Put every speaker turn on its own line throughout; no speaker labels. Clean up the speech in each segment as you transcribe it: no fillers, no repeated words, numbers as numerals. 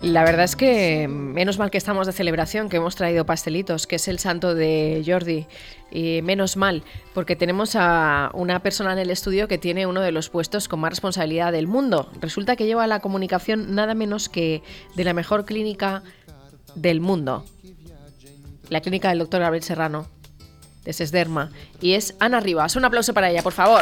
La verdad es que menos mal que estamos de celebración, que hemos traído pastelitos, que es el santo de Jordi. Y menos mal, porque tenemos a una persona en el estudio que tiene uno de los puestos con más responsabilidad del mundo. Resulta que lleva la comunicación nada menos que de la mejor clínica del mundo. La clínica del doctor Gabriel Serrano, de Sesderma. Y es Ana Rivas. Un aplauso para ella, por favor.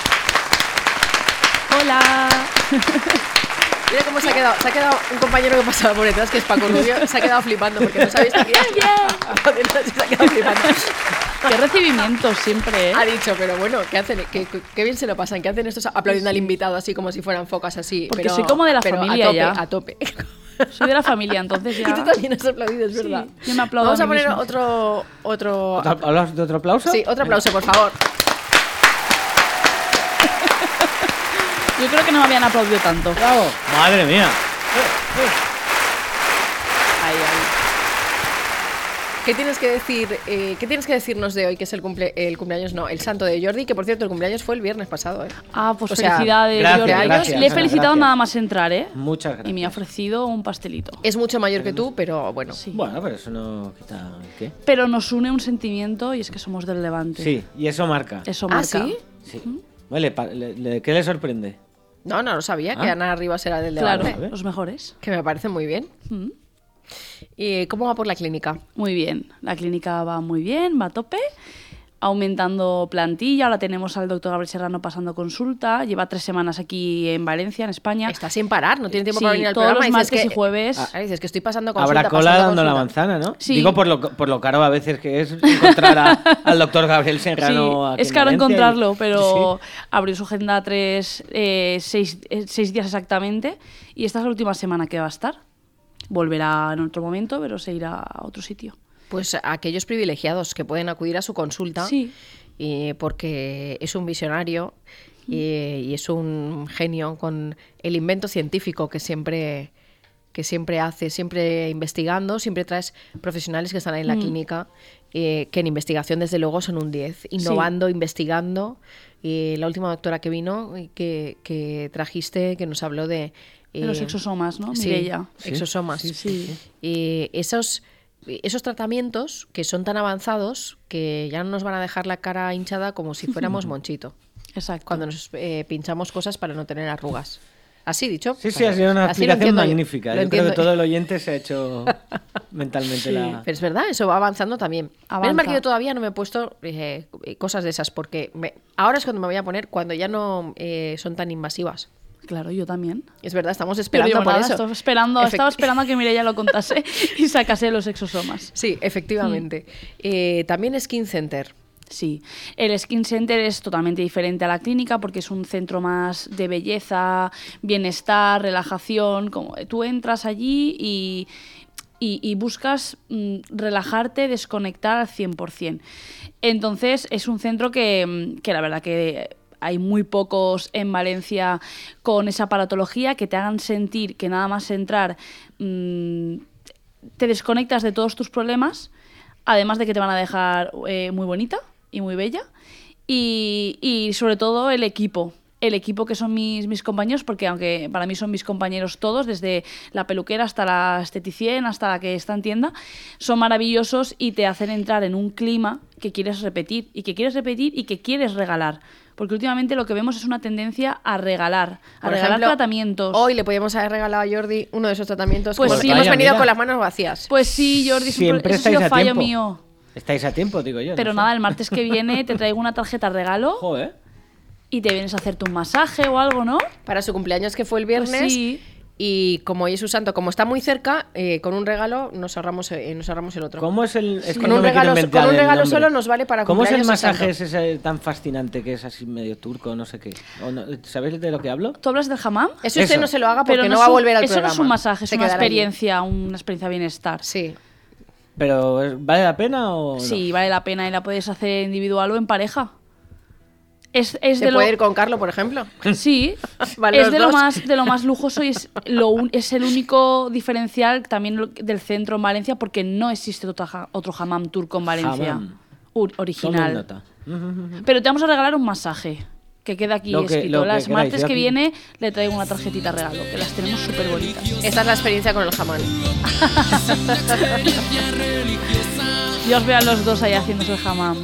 ¡Hola!
Mira cómo se ha quedado un compañero que pasaba por detrás, que es Paco Rubio, se ha quedado flipando porque no sabéis quién es. Se ha quedado flipando.
¡Qué recibimiento siempre, eh!
Ha dicho, pero bueno, ¿qué hacen? Qué bien se lo pasan. ¿Qué hacen estos aplaudiendo al invitado así como si fueran focas así?
Porque soy como de la familia
a tope.
Soy de la familia, entonces ya...
Y tú también has aplaudido, es verdad.
Sí, yo me aplaudo.
Vamos a poner
mismo.
otro...
¿Hablas de otro aplauso?
Sí, otro aplauso, por favor.
Yo creo que no me habían aplaudido tanto.
¡Bravo! ¡Madre mía!
Ahí.
¿Qué tienes que decirnos de hoy, que es el cumpleaños, no, el santo de Jordi, que por cierto el cumpleaños fue el viernes pasado, ¿eh?
Ah, pues
O sea,
felicidades,
gracias,
Jordi.
gracias,
Le he felicitado
gracias.
nada más entrar, ¿eh?
Muchas gracias.
Y me ha ofrecido un pastelito.
Es mucho mayor que tú, pero bueno.
Sí.
Bueno, pero eso no quita... ¿Qué?
Pero nos une un sentimiento y es que somos del Levante.
Sí, y eso marca.
Eso
¿Ah,
marca.
sí?
Sí. Vale, ¿qué le sorprende?
No lo sabía, que Ana Rivas era del
Claro,
Levante.
los mejores.
Que me parece muy bien.
Mm.
¿Y cómo va por la clínica?
Muy bien, la clínica va muy bien, va a tope, aumentando plantilla, ahora tenemos al doctor Gabriel Serrano pasando consulta, lleva 3 semanas aquí en Valencia, en España.
Está sin parar, no tiene tiempo
Sí,
para venir al
todos
programa.
los martes
dices
y jueves.
dices que estoy pasando consulta.
Habrá cola
pasando
dando la
consulta.
manzana, ¿no?
Sí.
Digo por lo caro a veces que es encontrar al doctor Gabriel Serrano
Sí,
aquí
es
en
caro
Valencia
encontrarlo,
y-
pero
Sí.
abrió su agenda 6 días exactamente y esta es la última semana que va a estar. Volverá en otro momento, pero se irá a otro sitio.
Pues aquellos privilegiados que pueden acudir a su consulta,
Sí.
porque es un visionario y es un genio con el invento científico que siempre hace, siempre investigando, siempre traes profesionales que están ahí en la clínica, que en investigación desde luego son un 10, innovando, investigando. Y la última doctora que vino, que trajiste, que nos habló de
los exosomas, ¿no?
Sí,
Mireia.
exosomas.
Sí.
Y esos tratamientos que son tan avanzados que ya no nos van a dejar la cara hinchada como si fuéramos Monchito,
Exacto.
cuando nos pinchamos cosas para no tener arrugas. ¿Así dicho?
Sí, ha sido una
Así lo
explicación
entiendo yo.
magnífica.
Lo
Yo creo que
entiendo.
todo el oyente se ha hecho mentalmente la...
Pero es verdad, eso va avanzando también.
Avanza.
Menos mal que yo todavía no me he puesto cosas de esas, porque ahora es cuando me voy a poner, cuando ya no son tan invasivas.
Claro, yo también.
Es verdad, estamos
Pero
esperando
digo,
por
nada,
eso.
estaba esperando a que Mireia lo contase y sacase los exosomas.
Sí, efectivamente. También Skin Center.
Sí, el Skin Center es totalmente diferente a la clínica porque es un centro más de belleza, bienestar, relajación. Como tú entras allí y buscas relajarte, desconectar al 100%. Entonces es un centro que la verdad que hay muy pocos en Valencia con esa aparatología que te hagan sentir que nada más entrar te desconectas de todos tus problemas, además de que te van a dejar muy bonita y muy bella, y sobre todo el equipo que son mis compañeros, porque aunque para mí son mis compañeros todos, desde la peluquera hasta la esteticien, hasta la que está en tienda, son maravillosos y te hacen entrar en un clima que quieres repetir y que quieres regalar. Porque últimamente lo que vemos es una tendencia a regalar
Por ejemplo,
tratamientos.
Hoy le podíamos haber regalado a Jordi uno de esos tratamientos,
Pues
porque
sí.
hemos
Vaya,
venido
mira.
con las manos vacías.
Pues sí, Jordi,
Siempre
eso ha sido
estáis a
fallo
tiempo.
mío.
Estáis a tiempo, digo yo.
Pero
no sé.
nada, el martes que viene te traigo una tarjeta regalo
Joder.
y te vienes a hacerte un masaje o algo, ¿no?
Para su cumpleaños, que fue el
Pues
viernes.
sí.
Y como hoy es su santo, como está muy cerca, con un regalo nos ahorramos el otro.
¿Cómo es el...? Es que
Con
no
un
me quiero
regalo,
inventar
con un
el
regalo
nombre.
solo nos vale para
¿Cómo es el
cumpleaños y
masaje
santo.
ese tan fascinante que es así medio turco, no sé qué? ¿O no? ¿Sabéis de lo que hablo?
¿Tú hablas del hammam?
Eso usted
Eso.
no se lo haga porque
Pero
no va a
es un-
volver al
eso
programa.
no es un masaje, es
Se
una
quedará allí.
experiencia bienestar.
Sí.
¿Pero vale la pena o no?
Sí, vale la pena y la puedes hacer individual o en pareja. Es
¿Se
de
puede ir con Carlo, por ejemplo?
Sí,
Van
es
los
de
dos.
lo más lujoso y es el único diferencial también del centro en Valencia porque no existe otro hammam turco en Valencia.
Hammam.
Original.
Tomen nota.
Pero te vamos a regalar un masaje. que queda aquí
Lo que
escrito. Las
queráis,
martes
yo
que
aquí.
viene le traigo una tarjetita regalo, que las tenemos súper bonitas.
Esta es la experiencia con el jamón.
Yo os veo a los dos ahí haciéndose el hammam.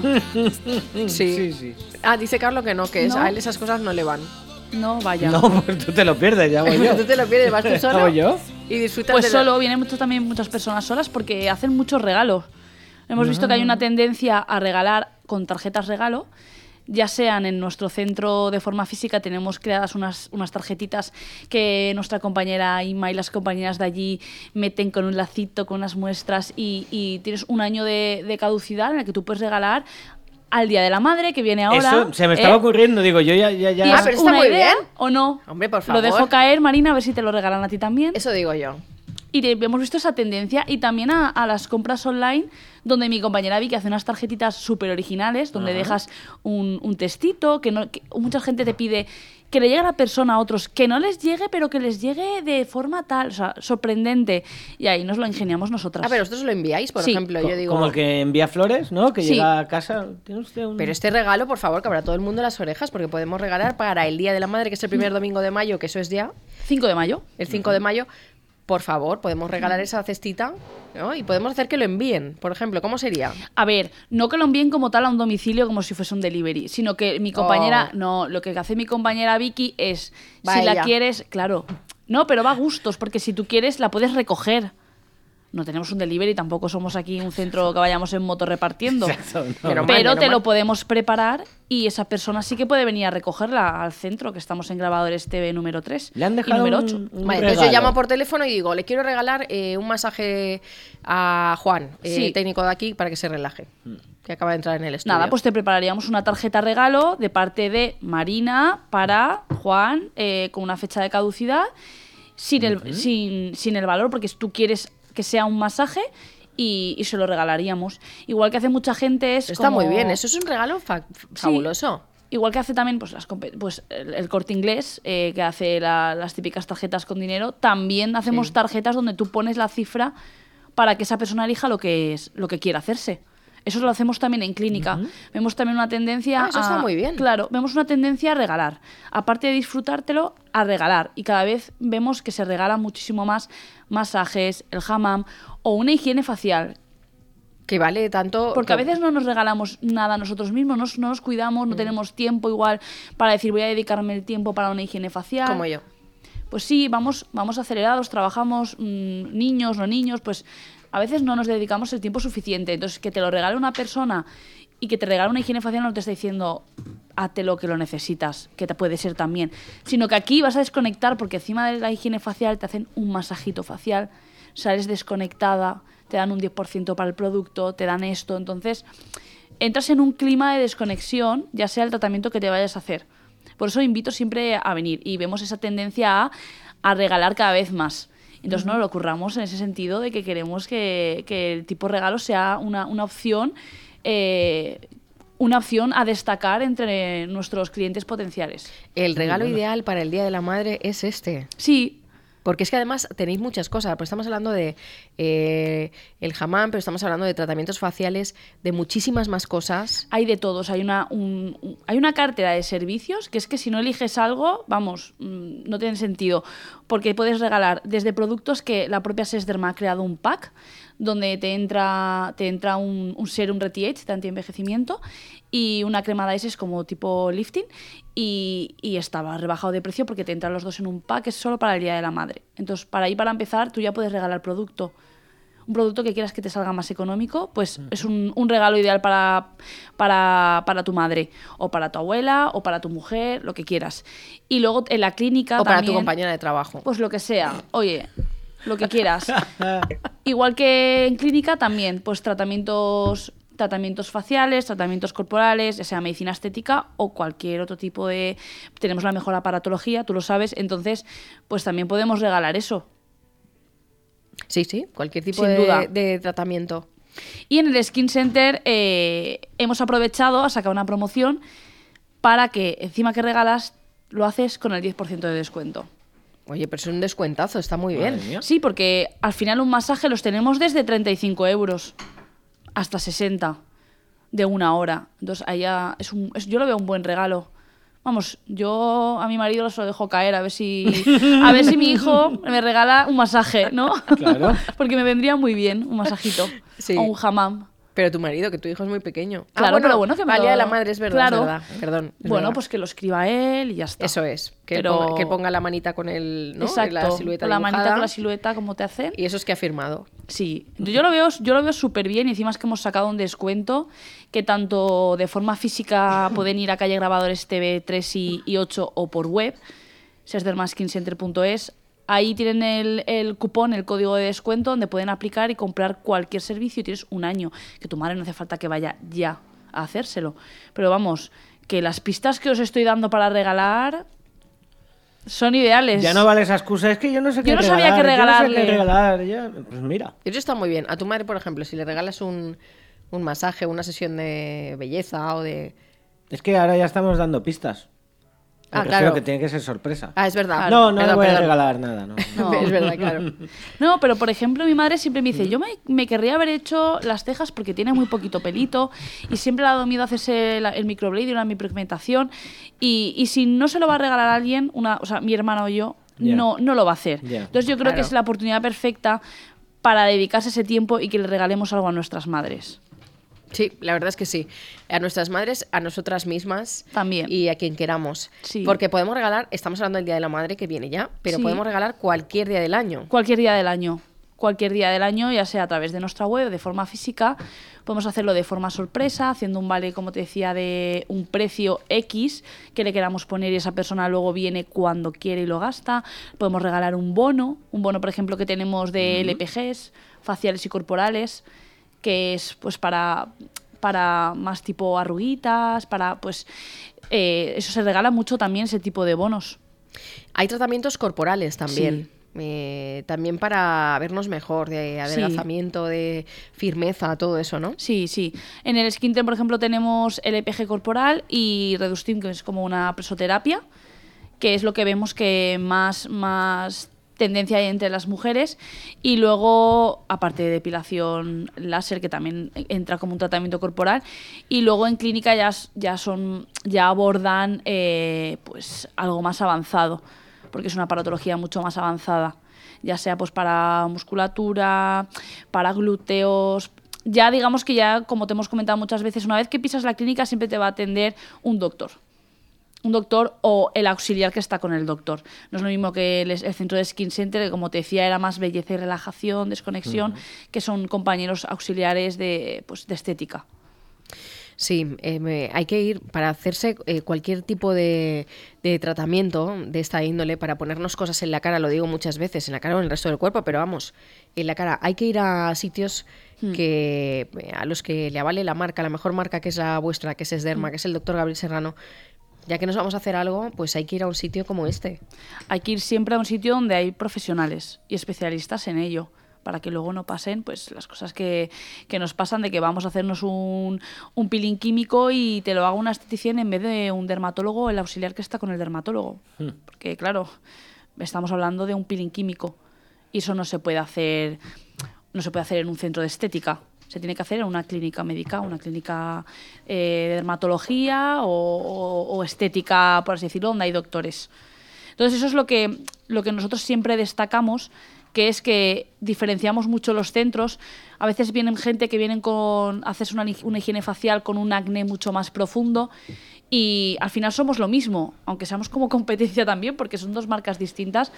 Sí.
Sí.
Ah, dice Carlos que no, que
No.
a él esas cosas no le van.
No, vaya.
No, pues tú te lo pierdes, ya voy yo.
Tú te lo pierdes, vas tú solo
¿Hago yo?
y disfrutas
Pues
de
solo, vienen también muchas personas solas porque hacen muchos regalos. Hemos visto que hay una tendencia a regalar con tarjetas regalo, ya sean en nuestro centro de forma física, tenemos creadas unas tarjetitas que nuestra compañera Inma y las compañeras de allí meten con un lacito, con unas muestras y tienes un año de caducidad en el que tú puedes regalar al Día de la Madre, que viene ahora.
Eso se me estaba ocurriendo, digo, yo ya.
¿Y
Ah,
es
pero está
una
muy
idea
bien.
o no?
Hombre, por
Lo
favor.
dejo caer, Marina, a ver si te lo regalan a ti también.
Eso digo yo.
Y hemos visto esa tendencia y también a las compras online, donde mi compañera Vicky hace unas tarjetitas súper originales, donde dejas un textito, que mucha gente te pide que le llegue a la persona a otros, que no les llegue, pero que les llegue de forma tal, o sea, sorprendente. Y ahí nos lo ingeniamos nosotras.
Ah, pero vosotros lo enviáis, por
Sí.
ejemplo. Yo digo,
Como el que envía flores, ¿no? Que
Sí.
llega a casa. ¿Tiene usted un...?
pero este regalo, por favor, que habrá todo el mundo las orejas, porque podemos regalar para el Día de la Madre, que es el primer domingo de mayo, que eso es ya,
5 de mayo.
el 5 de mayo. Por favor, podemos regalar esa cestita, ¿no? Y podemos hacer que lo envíen. Por ejemplo, ¿cómo sería?
A ver, no que lo envíen como tal a un domicilio como si fuese un delivery, sino que mi compañera,
Oh.
no, lo que hace mi compañera Vicky es,
Va
si
ella.
la quieres, claro, no, pero va a gustos, porque si tú quieres la puedes recoger. No tenemos un delivery, tampoco somos aquí un centro que vayamos en moto repartiendo.
Exacto, no.
Pero
Pero
mal,
te
mal.
lo podemos preparar y esa persona sí que puede venir a recogerla al centro, que estamos en Grabadores TV número 3
Le han
y
dejado
número
un-
8.
un
Vale, entonces yo
regalo.
llamo por teléfono y digo, le quiero regalar un masaje a Juan,
Sí.
técnico de aquí, para que se relaje, que acaba de entrar en el estudio.
Nada, pues te prepararíamos una tarjeta regalo de parte de Marina para Juan con una fecha de caducidad sin el valor, porque tú quieres que sea un masaje y se lo regalaríamos. Igual que hace mucha gente es
Está
como-
muy bien, eso es un regalo fabuloso.
Igual que hace también pues, el Corte Inglés, que hace las típicas tarjetas con dinero, también hacemos
Sí.
tarjetas donde tú pones la cifra para que esa persona elija lo que quiera hacerse. Eso lo hacemos también en clínica. Vemos también una tendencia
Ah, eso está muy bien.
Claro, vemos una tendencia a regalar. Aparte de disfrutártelo, a regalar. Y cada vez vemos que se regalan muchísimo más masajes, el hammam o una higiene facial.
Que vale tanto...
Porque a veces no nos regalamos nada nosotros mismos, no nos cuidamos, no tenemos tiempo igual para decir voy a dedicarme el tiempo para una higiene facial.
Como yo.
Pues sí, vamos acelerados, trabajamos, niños, no niños, pues a veces no nos dedicamos el tiempo suficiente. Entonces, que te lo regale una persona y que te regale una higiene facial no te está diciendo hazte lo que lo necesitas, que te puede ser también. Sino que aquí vas a desconectar porque encima de la higiene facial te hacen un masajito facial, sales desconectada, te dan un 10% para el producto, te dan esto. Entonces, entras en un clima de desconexión, ya sea el tratamiento que te vayas a hacer. Por eso invito siempre a venir y vemos esa tendencia a regalar cada vez más. Entonces no lo curramos en ese sentido de que queremos que el tipo de regalo sea una opción a destacar entre nuestros clientes potenciales.
El regalo ideal para el Día de la Madre es este.
Sí,
Porque es que además tenéis muchas cosas, pues estamos hablando de el hammam, pero estamos hablando de tratamientos faciales, de muchísimas más cosas.
hay de todos. Hay una cartera de servicios que es que si no eliges algo, vamos, no tiene sentido. Porque puedes regalar desde productos que la propia Sesderma ha creado un pack donde te entra un serum Reti-Age de anti-envejecimiento y una crema de Isis como tipo lifting y estaba rebajado de precio porque te entran los dos en un pack, es solo para el Día de la Madre. Entonces, para empezar, tú ya puedes regalar producto. Un producto que quieras que te salga más económico, pues es un regalo ideal para tu madre, o para tu abuela, o para tu mujer, lo que quieras. Y luego en la clínica
O para tu
también,
compañera de trabajo.
pues lo que sea. Oye, lo que quieras. Igual que en clínica también, pues tratamientos faciales, tratamientos corporales, ya sea medicina estética o cualquier otro tipo de... Tenemos la mejor aparatología, tú lo sabes, entonces pues también podemos regalar eso.
Sí, sí, cualquier tipo
Sin duda.
de tratamiento.
Y en el Skin Center hemos aprovechado a sacar una promoción para que encima que regalas lo haces con el 10% de descuento.
Oye, pero es un descuentazo, está muy bien.
Madre mía.
Sí, porque al final un masaje los tenemos desde 35 euros hasta 60 de una hora. Entonces, allá yo lo veo un buen regalo Vamos, yo a mi marido se lo dejo caer a ver si mi hijo me regala un masaje, ¿no?
Claro.
Porque me vendría muy bien un masajito
Sí.
o un hammam.
Pero tu marido, que tu hijo es muy pequeño.
Claro, pero bueno, que me
el
lo...
Día de la Madre es verdad,
Claro.
es verdad. Perdón. es
Bueno,
verdad.
pues que lo escriba él y ya está.
Eso es. Que,
Pero-
que ponga la manita con el, ¿no?
Exacto,
la silueta
con la
dibujada.
manita con la silueta como te hacen.
Y eso es que ha firmado.
Sí, yo lo veo súper bien y encima es que hemos sacado un descuento que tanto de forma física pueden ir a calle Grabadores TV 3 y 8 o por web, sesdermaskincenter.es. Ahí tienen el cupón, el código de descuento donde pueden aplicar y comprar cualquier servicio y tienes un año, que tu madre no hace falta que vaya ya a hacérselo. Pero vamos, que las pistas que os estoy dando para regalar son ideales.
Ya no vale esa excusa, es que yo no sé qué
Yo no
regalar.
sabía qué
yo no sé
regalarle.
qué regalar. Pues mira.
Eso está muy bien. A tu madre, por ejemplo, si le regalas un masaje, una sesión de belleza o de...
Es que ahora ya estamos dando pistas.
Ah,
Me refiero
claro.
que tiene que ser sorpresa.
Ah, es verdad.
No, no le
Perdón,
voy a
perdón.
regalar nada, no.
No.
Es verdad, claro.
No, pero por ejemplo, mi madre siempre me dice, yo me querría haber hecho las cejas porque tiene muy poquito pelito y siempre le ha dado miedo hacerse el microblading, la micropigmentación y si no se lo va a regalar a alguien, o sea, mi hermano o yo,
Ya.
no lo va a hacer.
Ya.
Entonces yo creo que
Claro.
es la oportunidad perfecta para dedicarse ese tiempo y que le regalemos algo a nuestras madres.
Sí, la verdad es que sí. A nuestras madres, a nosotras mismas.
También.
Y a quien queramos.
Sí.
Porque podemos regalar, estamos hablando del Día de la Madre que viene ya, pero
Sí.
podemos regalar cualquier día del año.
Cualquier día del año. Cualquier día del año, ya sea a través de nuestra web, de forma física. Podemos hacerlo de forma sorpresa, haciendo un vale, como te decía, de un precio X que le queramos poner y esa persona luego viene cuando quiere y lo gasta. Podemos regalar un bono, por ejemplo, que tenemos de LPGs, faciales y corporales, que es pues para más tipo arruguitas, eso se regala mucho también, ese tipo de bonos.
Hay tratamientos corporales también. También para vernos mejor, de adelgazamiento, de firmeza, todo eso, ¿no?
Sí, sí. En el skincare, por ejemplo, tenemos LPG corporal y Redustin, que es como una presoterapia, que es lo que vemos que más tendencia hay entre las mujeres. Y luego, aparte de depilación láser, que también entra como un tratamiento corporal. Y luego en clínica ya abordan pues algo más avanzado, porque es una aparatología mucho más avanzada, ya sea pues para musculatura, para glúteos. Ya digamos que ya, como te hemos comentado muchas veces, una vez que pisas la clínica siempre te va a atender un doctor o el auxiliar que está con el doctor. No es lo mismo que el centro de Skin Center, que como te decía era más belleza y relajación, desconexión, que son compañeros auxiliares de estética.
Sí, hay que ir para hacerse cualquier tipo de tratamiento de esta índole, para ponernos cosas en la cara, lo digo muchas veces, en la cara o en el resto del cuerpo, pero vamos, en la cara. Hay que ir a sitios a los que le avale la marca, la mejor marca que es la vuestra, que es Sesderma, que es el doctor Gabriel Serrano. Ya que nos vamos a hacer algo, pues hay que ir a un sitio como este.
Hay que ir siempre a un sitio donde hay profesionales y especialistas en ello, para que luego no pasen pues las cosas que nos pasan, de que vamos a hacernos un peeling químico y te lo haga una esteticien en vez de un dermatólogo o el auxiliar que está con el dermatólogo. Porque claro, estamos hablando de un peeling químico y eso no se puede hacer en un centro de estética. Se tiene que hacer en una clínica médica, una clínica de dermatología o estética, por así decirlo, donde hay doctores. Entonces eso es lo que nosotros siempre destacamos, que es que diferenciamos mucho los centros. A veces vienen gente que vienen con hacerse una higiene facial con un acné mucho más profundo y al final somos lo mismo, aunque seamos como competencia también, porque son dos marcas distintas.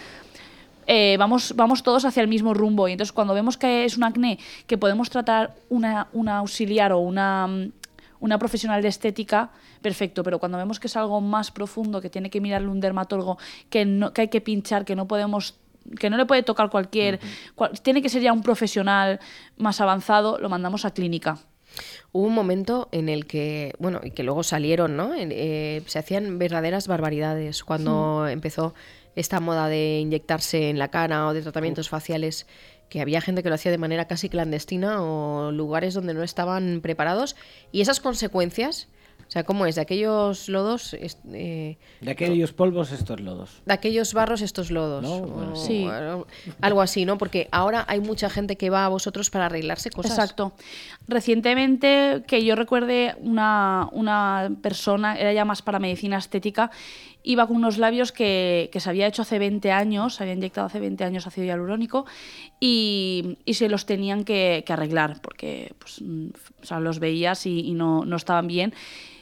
Vamos todos hacia el mismo rumbo y entonces cuando vemos que es un acné que podemos tratar una auxiliar o una profesional de estética, perfecto, pero cuando vemos que es algo más profundo, que tiene que mirarle un dermatólogo, que hay que pinchar, que no le puede tocar tiene que ser ya un profesional más avanzado, lo mandamos a clínica.
Hubo un momento en el que, bueno, y que luego salieron, ¿no? Se hacían verdaderas barbaridades cuando empezó esta moda de inyectarse en la cara o de tratamientos faciales, que había gente que lo hacía de manera casi clandestina o lugares donde no estaban preparados, y esas consecuencias O sea, ¿cómo es? ¿De aquellos lodos?
De aquellos polvos, estos lodos.
De aquellos barros, estos lodos.
No, bueno,
sí.
Algo así, ¿no? Porque ahora hay mucha gente que va a vosotros para arreglarse cosas.
Exacto. Recientemente, que yo recuerde, una persona, era ya más para medicina estética, iba con unos labios que se había hecho hace 20 años, se había inyectado hace 20 años ácido hialurónico y se los tenían que arreglar porque pues, o sea, los veías y no estaban bien.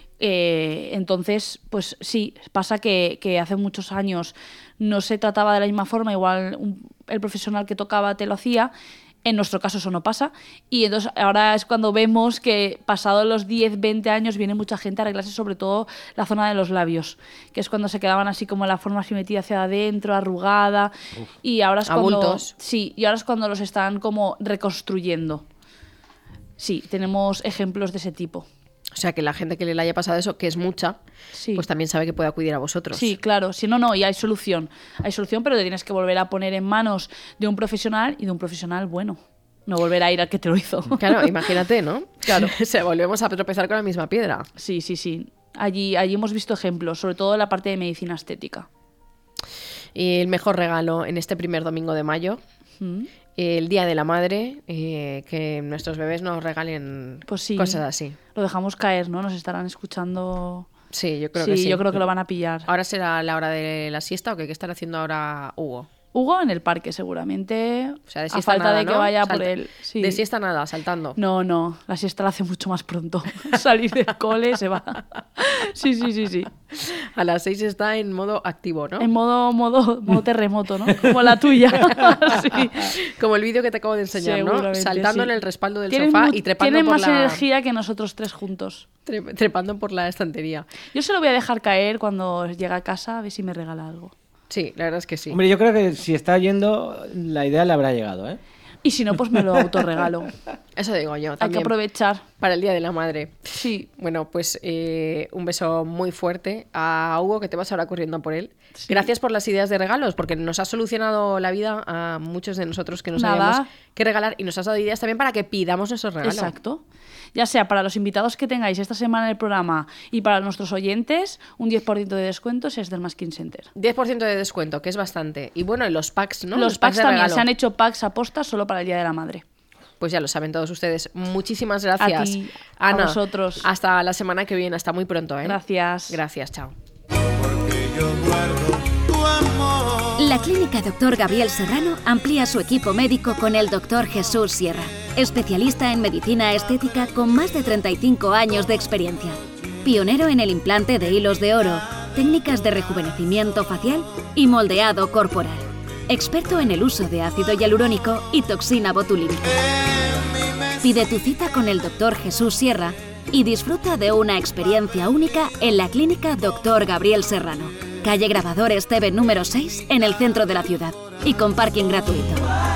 Entonces, pues sí, pasa que hace muchos años no se trataba de la misma forma, igual el profesional que tocaba te lo hacía. En nuestro caso eso no pasa y entonces ahora es cuando vemos que pasados los 10, 20 años viene mucha gente a arreglarse sobre todo la zona de los labios, que es cuando se quedaban así como la forma así metida hacia adentro, arrugada. Y ahora es cuando
Abultos.
sí, y ahora es cuando los están como reconstruyendo. Sí, tenemos ejemplos de ese tipo.
O sea, que la gente que le haya pasado eso, que es mucha,
Sí.
pues también sabe que puede acudir a vosotros.
Sí, claro. Si no, y hay solución. Hay solución, pero te tienes que volver a poner en manos de un profesional y de un profesional bueno. No volver a ir al que te lo hizo.
Claro, imagínate, ¿no?
Claro.
Se volvemos a tropezar con la misma piedra.
Sí, sí, sí. Allí hemos visto ejemplos, sobre todo en la parte de medicina estética.
Y el mejor regalo en este primer domingo de mayo, el Día de la Madre, que nuestros bebés nos regalen
Pues sí.
cosas así.
Lo dejamos caer, ¿no? Nos estarán escuchando.
Sí, yo creo que sí.
Yo creo que lo van a pillar.
¿Ahora será la hora de la siesta o qué estará haciendo ahora Hugo?
Hugo en el parque, seguramente.
O sea, de
a
siesta
falta
nada,
de que
¿no?
vaya por él. Sí.
De siesta nada, saltando.
No, la siesta la hace mucho más pronto. Salir del cole se va. Sí.
A las 6 está en modo activo, ¿no?
En modo terremoto, ¿no? Como la tuya. Sí.
Como el vídeo que te acabo de enseñar, ¿no?
Seguramente,
Saltando
sí.
en el respaldo del
Tienen
sofá
mu-
y trepando
tienen
por
más
la...
energía que nosotros tres juntos.
Trepando por la estantería.
Yo se lo voy a dejar caer cuando llegue a casa a ver si me regala algo.
Sí, la verdad es que sí.
Hombre, yo creo que si está yendo, la idea le habrá llegado, ¿eh?
Y si no, pues me lo autorregalo.
Eso digo yo
Hay que
también.
aprovechar.
Para el Día de la Madre.
Sí.
Bueno, pues un beso muy fuerte a Hugo, que te vas ahora corriendo por él.
Sí.
Gracias por las ideas de regalos, porque nos ha solucionado la vida a muchos de nosotros que no
Nada.
sabíamos qué regalar y nos has dado ideas también para que pidamos nuestros regalos.
Exacto. Ya sea para los invitados que tengáis esta semana en el programa y para nuestros oyentes, un 10% de descuento si es del Masking Center.
10% de descuento, que es bastante. Y bueno, y los packs, ¿no?
Los packs
de
también
regalo.
se han hecho packs aposta solo para el Día de la Madre.
Pues ya lo saben todos ustedes. Muchísimas gracias,
A ti, a
Ana.
vosotros.
Hasta la semana que viene. Hasta muy pronto, ¿eh?
Gracias.
Gracias, chao.
Porque yo guardo tu amor.
La Clínica Dr. Gabriel Serrano amplía su equipo médico con el Dr. Jesús Sierra, especialista en medicina estética con más de 35 años de experiencia. Pionero en el implante de hilos de oro, técnicas de rejuvenecimiento facial y moldeado corporal. Experto en el uso de ácido hialurónico y toxina botulínica. Pide tu cita con el Dr. Jesús Sierra y disfruta de una experiencia única en la Clínica Dr. Gabriel Serrano, calle Grabador Esteve número 6 en el centro de la ciudad y con parking gratuito.